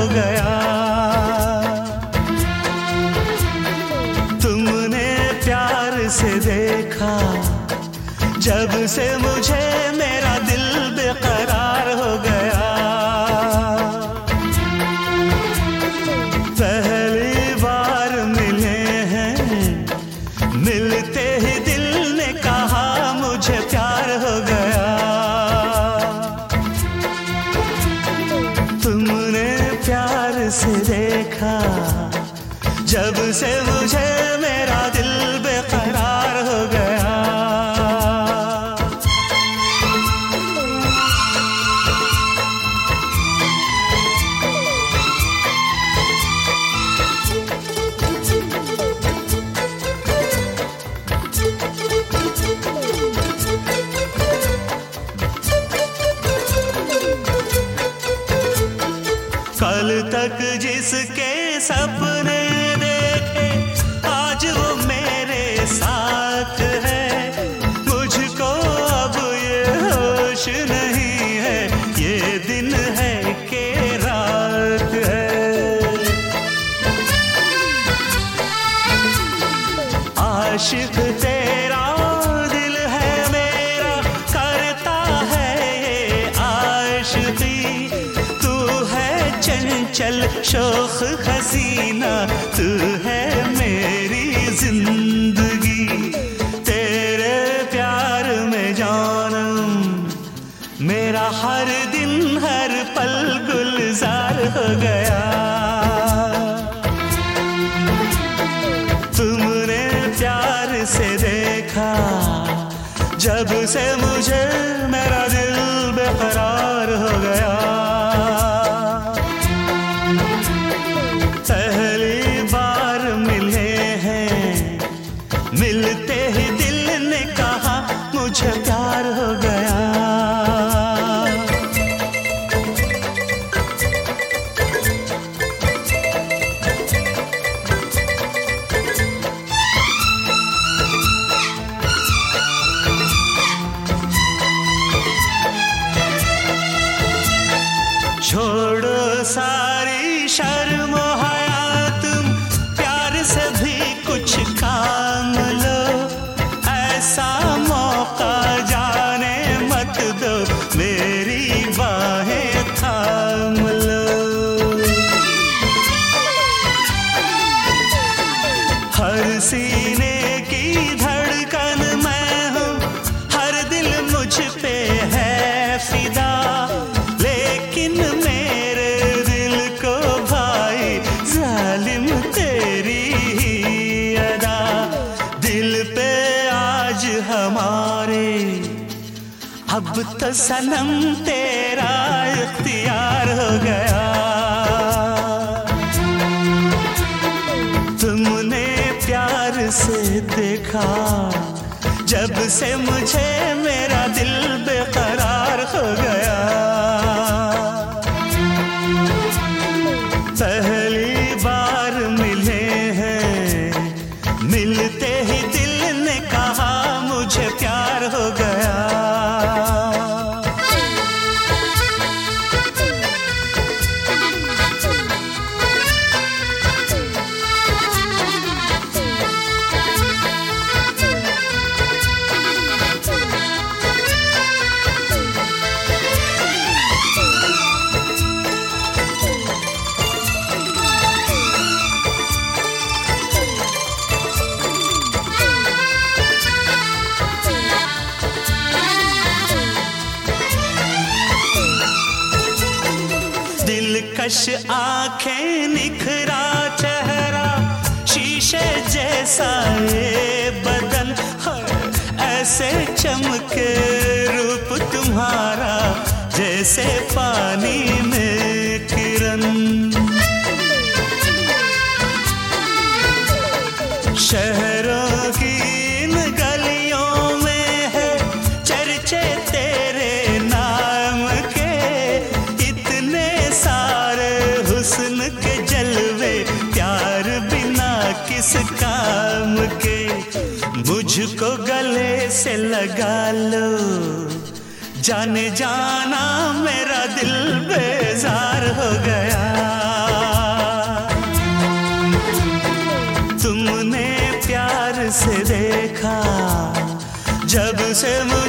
गया। तुमने प्यार से देखा जब से मुझे मेरा दिल बेकरार हो गया। पहली बार मिले हैं, मिलते ही दिल ने कहा मुझे प्यार हो गया। तुमने प्यार से देखा जब से मुझे मेरा दिल बेकरार हो गया। कल तक जिसके सपने देखे आज वो मेरे साथ है। मुझको अब ये होश नहीं है, ये दिन है कि रात है। आशिक तेरा दिल है मेरा, करता है ये आशिकी। चंचल शोख हसीना तू है मेरी जिंदगी। तेरे प्यार में जानम मेरा हर दिन हर पल गुलजार हो गया। तुमने प्यार से देखा जब से मुझे मेरा दिल बेकरार हो गया। पहली बार मिले हैं, मिलते ही दिल ने कहा मुझे प्यार हो गया। छोड़ो सारी शर्म कुछ काम लो, ऐसा मौका जाने मत दो, मेरी बाहें थाम लो। हर सीने की धड़कन मैं हूँ, हर दिल मुझ पे है फिदा। लेकिन मेरे दिल को भाई जालिम तेरी दिल पे आज हमारे अब तो सनम तेरा इख्तियार हो गया। तुमने प्यार से देखा जब से मुझे मेरा दिल बेकरार हो गया। पहली बार मिले हैं, मिलते ही दिल ने कहा मुझे प्यार हो गया। दिलकश आंखें, निखरा चेहरा, शीशे जैसा ये बदन, ऐसे चमके रूप तुम्हारा जैसे पानी में किरण। शहरों की इन गलियों में है चर्चे तेरे नाम के, इतने सारे हुस्न के जलवे, प्यार बिना किस काम के। मुझको गले से लगा लो, जाने जाना मेरा दिल बेजार हो गया। से